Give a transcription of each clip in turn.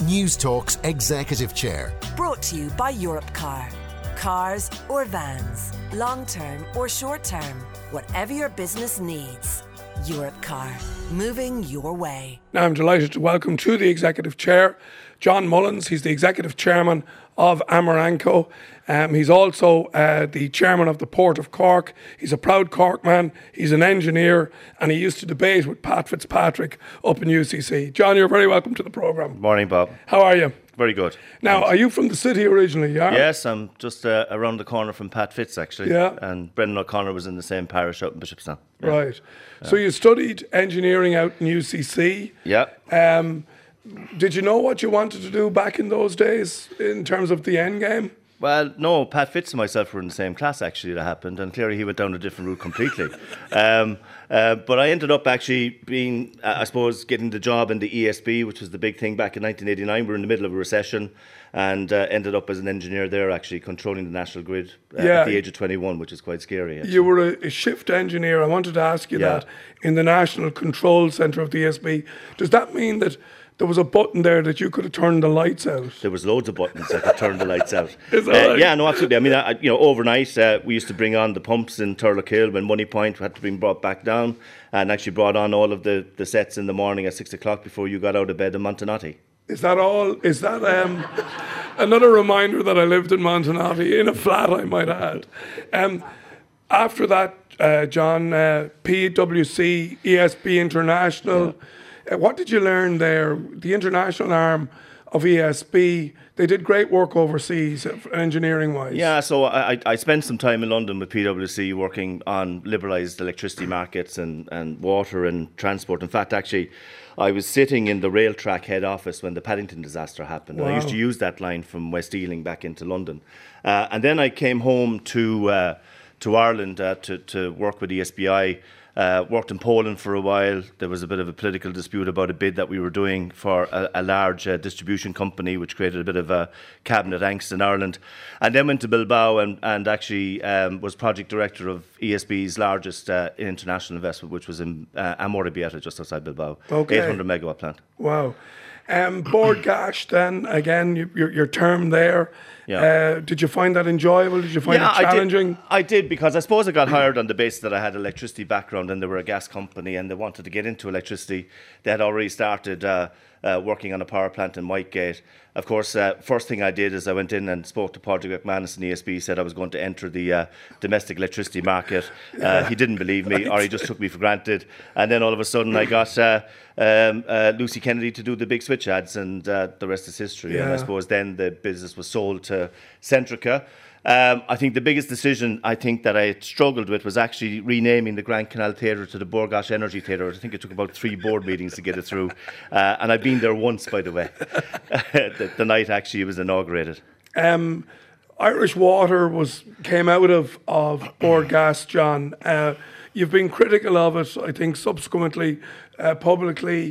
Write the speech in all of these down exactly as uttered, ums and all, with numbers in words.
Newstalk's Executive Chair. Brought to you by Europcar. Cars or vans, long-term or short-term, whatever your business needs. Europcar, moving your way. Now I'm delighted to welcome to the Executive Chair John Mullins. He's the Executive Chairman of Amaranco. Um, he's also uh, the Chairman of the Port of Cork. He's a proud Cork man. He's an engineer, and he used to debate with Pat Fitzpatrick up in U C C. John, you're very welcome to the programme. Morning, Bob. How are you? Very good. Now, Thanks. Are you from the city originally? Yeah. Yes, I'm just uh, around the corner from Pat Fitz, actually. Yeah. And Brendan O'Connor was in the same parish out in Bishopstown. Yeah. Right. So you studied engineering out in U C C. Yeah. Um, did you know what you wanted to do back in those days in terms of the end game? Well, no, Pat Fitz and myself were in the same class, actually, that happened, and clearly he went down a different route completely. um, uh, but I ended up actually being, uh, I suppose, getting the job in the E S B, which was the big thing back in nineteen eighty-nine. We were in the middle of a recession, and uh, ended up as an engineer there, actually, controlling the national grid uh, Yeah. at the age of twenty-one, which is quite scary, actually. You were a, a shift engineer. I wanted to ask you Yeah. that in the National Control Centre of the E S B. Does that mean that there was a button there that you could have turned the lights out? There was loads of buttons that could turn the lights out. Is that Uh, right? Yeah, no, absolutely. I mean, I, you know, overnight uh, we used to bring on the pumps in Turlock when Money Point had to be brought back down, and actually brought on all of the, the sets in the morning at six o'clock before you got out of bed in Montanati. Is that all? Is that um, another reminder that I lived in Montanati, in a flat, I might add. Um, after that, uh, John, uh, P W C, E S B International, yeah. uh, what did you learn there? The international arm of E S B, they did great work overseas, engineering-wise. Yeah, so I, I spent some time in London with P W C working on liberalised electricity markets and, and water and transport. In fact, actually, I was sitting in the rail track head office when the Paddington disaster happened. Wow. And I used to use that line from West Ealing back into London. Uh, and then I came home to uh, to Ireland uh, to, to work with E S B I. Uh, worked in Poland for a while. There was a bit of a political dispute about a bid that we were doing for a, a large uh, distribution company, which created a bit of a cabinet angst in Ireland. And then went to Bilbao and, and actually um, was project director of E S B's largest uh, international investment, which was in uh, Amorebieta, just outside Bilbao. Okay. eight hundred megawatt plant. Wow. Um, Bord Gáis, then, again, you, your, your term there. Yeah. Uh, did you find that enjoyable? Did you find Yeah, it challenging? I did, I did, because I suppose I got hired on the basis that I had electricity background and they were a gas company and they wanted to get into electricity. They had already started uh, uh, working on a power plant in Whitegate. Of course, uh, first thing I did is I went in and spoke to Padraig McManus in E S B, said I was going to enter the uh, domestic electricity market. Uh, he didn't believe me, or he just took me for granted. And then all of a sudden I got uh, um, uh, Lucy Kennedy to do the big switch ads, and uh, the rest is history. Yeah. And I suppose then the business was sold to Centrica. Um, I think the biggest decision I think that I struggled with was actually renaming the Grand Canal Theatre to the Bord Gáis Energy Theatre. I think it took about three board meetings to get it through. Uh, and I've been there once, by the way, the, the night actually it was inaugurated. Um, Irish Water was came out of, of Bord Gáis, John. Uh, you've been critical of it, I think, subsequently, uh, publicly.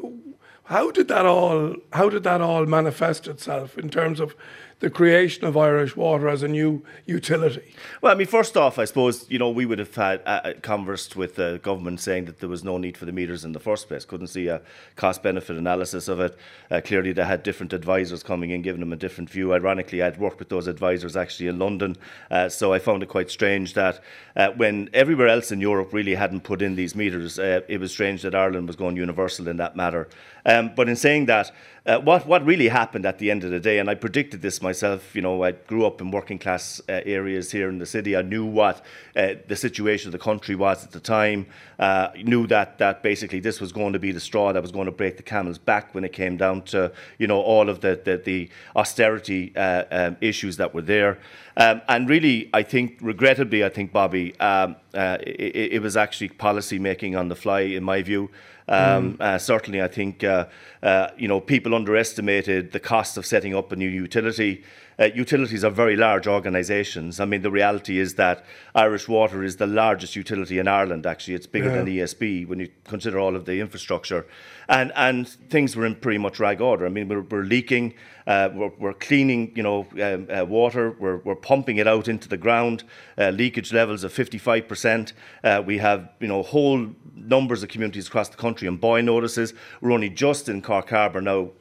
How did that all? How did that all manifest itself in terms of the creation of Irish Water as a new utility? Well, I mean, first off, I suppose, you know, we would have had uh, conversed with the government saying that there was no need for the meters in the first place. Couldn't see a cost-benefit analysis of it. Uh, clearly, they had different advisors coming in, giving them a different view. Ironically, I'd worked with those advisors actually in London, uh, so I found it quite strange that uh, when everywhere else in Europe really hadn't put in these meters, uh, it was strange that Ireland was going universal in that matter. Um, but in saying that, uh, what what really happened at the end of the day, and I predicted this myself, you know, I grew up in working class uh, areas here in the city. I knew what uh, the situation of the country was at the time. Uh, knew that that basically this was going to be the straw that was going to break the camel's back when it came down to, you know, all of the the, the austerity uh, um, issues that were there. Um, and really, I think, regrettably, I think, Bobby, um, uh, it, it was actually policy making on the fly, in my view. Um, mm. uh, certainly, I think, uh, uh, you know, people underestimated the cost of setting up a new utility. Uh, utilities are very large organisations. I mean, the reality is that Irish Water is the largest utility in Ireland, actually. It's bigger yeah. than E S B when you consider all of the infrastructure. And and things were in pretty much rag order. I mean, we're, we're leaking, uh, we're, we're cleaning, you know, um, uh, water, we're, we're pumping it out into the ground, uh, leakage levels of fifty-five percent. Uh, we have, you know, whole numbers of communities across the country on boy notices. We're only just in Cork Harbour now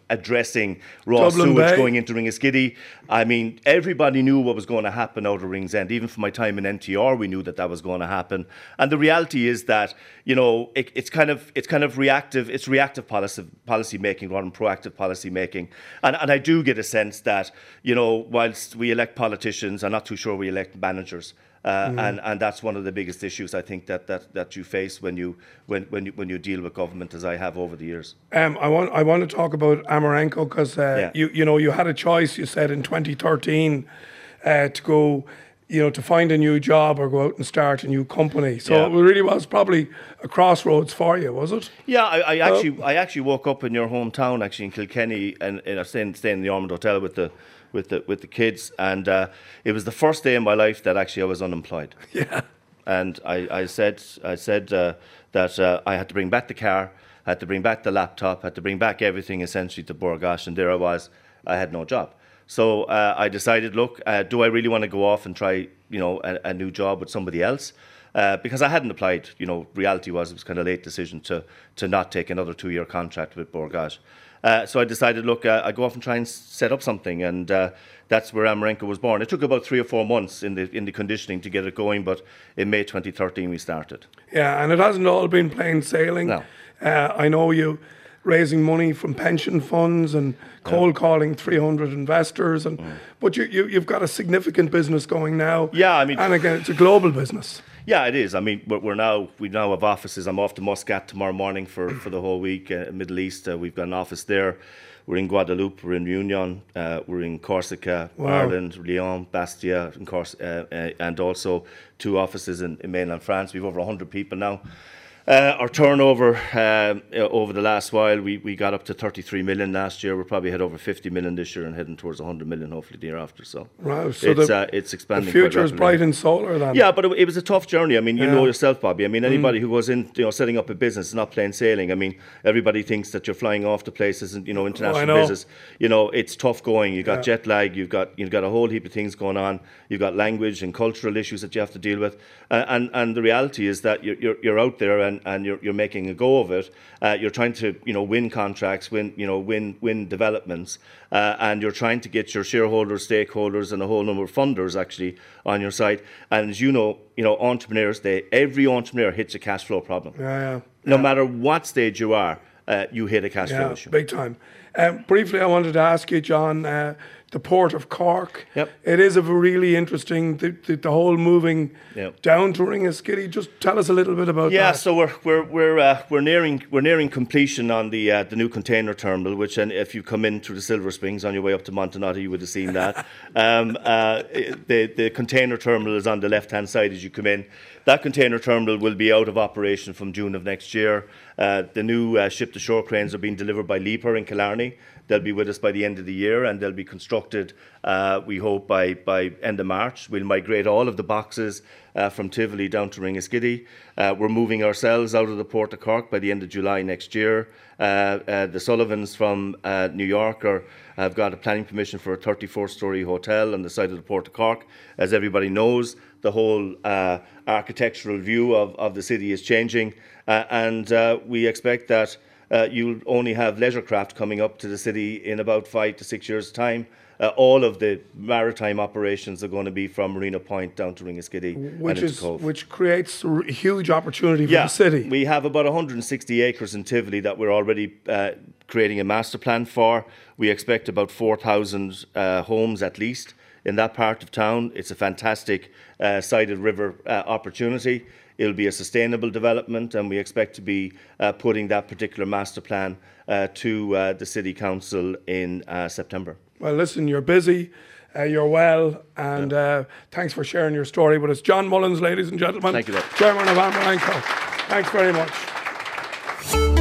addressing raw Dublin sewage Bay. going into Ringaskiddy. I mean, everybody knew what was going to happen out of Ringsend. Even from my time in N T R, we knew that that was going to happen. And the reality is that, you know, it, it's kind of it's kind of reactive. It's reactive policy policy making rather than proactive policy making. And and I do get a sense that, you know, whilst we elect politicians, I'm not too sure we elect managers. Uh, mm. and, and that's one of the biggest issues I think that, that, that you face when you when when you, when you deal with government, as I have over the years. Um, I want I want to talk about Amarenco because uh, Yeah. you you know you had a choice. You said in twenty thirteen uh, to go, you know, to find a new job or go out and start a new company. So Yeah. it really was probably a crossroads for you, was it? Yeah, I, I actually I actually woke up in your hometown, actually in Kilkenny, and, and I was staying, staying in the Ormond Hotel with the with the with the kids, and uh, it was the first day in my life that actually I was unemployed. Yeah. And I, I said I said uh, that uh, I had to bring back the car, I had to bring back the laptop, had to bring back everything essentially to Borgash, and there I was, I had no job. So uh, I decided, look, uh, do I really want to go off and try, you know, a, a new job with somebody else? Uh, because I hadn't applied. You know, reality was it was kind of a late decision to to not take another two-year contract with Borgash. Uh, so I decided, look, uh, I go off and try and s- set up something, and uh, that's where Amarenco was born. It took about three or four months in the in the conditioning to get it going, but in May twenty thirteen we started. Yeah, and it hasn't all been plain sailing. No. Uh, I know you raising money from pension funds and cold calling three hundred investors, and Mm. but you, you you've got a significant business going now. Yeah, I mean- and again, it's a global business. Yeah, it is. I mean, we're, we're now we now have offices. I'm off to Muscat tomorrow morning for, for the whole week. Uh, Middle East, uh, we've got an office there. We're in Guadeloupe. We're in Reunion. Uh, we're in Corsica, Wow. Ireland, Lyon, Bastia, and, Cors- uh, uh, and also two offices in, in mainland France. We've over one hundred people now. Uh, our turnover um, uh, over the last while, we, we got up to thirty-three million last year. We're probably head over fifty million this year and heading towards one hundred million hopefully the year after. So, Wow, so it's, the- uh, it's The expanding. future quite is rapidly. bright in solar then. Yeah, but it, it was a tough journey. I mean, you Yeah. know yourself, Bobby. I mean, anybody who goes in, you know, setting up a business is not plain sailing. I mean, everybody thinks that you're flying off to places and, you know, international know. business. You know, it's tough going. You've got Yeah. jet lag. You've got you've got a whole heap of things going on. You've got language and cultural issues that you have to deal with. Uh, and and the reality is that you're you're, you're out there and, and you're you're making a go of it. Uh, you're trying to, you know, win contracts, win, you know, win win developments, uh, and you're trying to get your shareholders, stakeholders, and a whole number of funders actually on your side. And as you know, you know, entrepreneurs, they every entrepreneur hits a cash flow problem. Yeah, yeah. No matter what stage you are, uh, you hit a cash flow Yeah, issue. big time. Um, briefly, I wanted to ask you, John, uh, the Port of Cork. Yep. It is a really interesting, the, the, the whole moving Yep. down to Ringaskiddy. Just tell us a little bit about Yeah, that. so we're we're we're uh, we're nearing we're nearing completion on the uh, the new container terminal. Which, and if you come in through the Silver Springs on your way up to Montenotte, you would have seen that. um, uh, the the container terminal is on the left hand side as you come in. That container terminal will be out of operation from June of next year. Uh, the new uh, ship to shore cranes are being delivered by Leaper in Killarney. They'll be with us by the end of the year, and they'll be constructed, uh, we hope, by, by end of March. We'll migrate all of the boxes uh, from Tivoli down to Ringaskiddy. Uh, we're moving ourselves out of the Port of Cork by the end of July next year. Uh, uh, the Sullivans from uh, New York are, have got a planning permission for a thirty-four storey hotel on the side of the Port of Cork. As everybody knows, the whole uh, architectural view of, of the city is changing, uh, and uh, we expect that Uh, you'll only have leisure craft coming up to the city in about five to six years' time. Uh, all of the maritime operations are going to be from Marina Point down to Ringaskiddy and which into is Cove. which creates a r- huge opportunity for Yeah, the city. we have about one hundred sixty acres in Tivoli that we're already uh, creating a master plan for. We expect about four thousand uh, homes at least in that part of town. It's a fantastic uh, sided river uh, opportunity. It'll be a sustainable development, and we expect to be uh, putting that particular master plan uh, to uh, the City Council in uh, September. Well, listen, you're busy, uh, you're well, and uh, thanks for sharing your story with us. John Mullins, ladies and gentlemen. Thank you, Doug. Chairman of Amarenco. Thanks very much.